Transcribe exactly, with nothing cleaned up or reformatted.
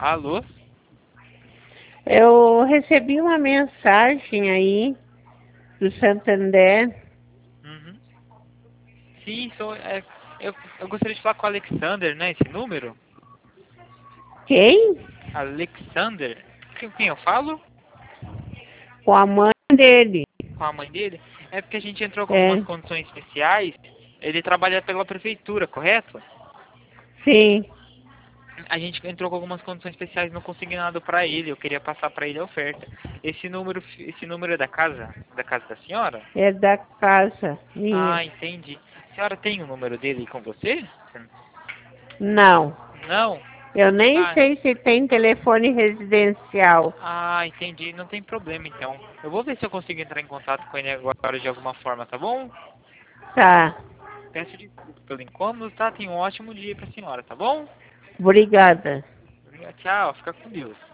Alô? Eu recebi uma mensagem aí do Santander. Uhum. Sim, sou, é, eu, eu gostaria de falar com o Alexander, né? Esse número? Quem? Alexander? Com quem eu falo? Com a mãe dele. Com a mãe dele? É porque a gente entrou com algumas É, condições especiais. Ele trabalha pela prefeitura, correto? sim. A gente entrou com algumas condições especiais, não consegui nada pra ele. Eu queria passar pra ele a oferta. Esse número, esse número é da casa, da casa da senhora? É da casa minha. Ah, entendi. A senhora tem o número dele com você? Não. Não? Eu nem Ah, sei se tem telefone residencial. ah, entendi. Não tem problema então. Eu vou ver se eu consigo entrar em contato com ele agora de alguma forma, tá bom? Tá. Peço desculpa pelo incômodo, tá? Tenha um ótimo dia pra senhora, tá bom? Obrigada. Tchau, fica com Deus.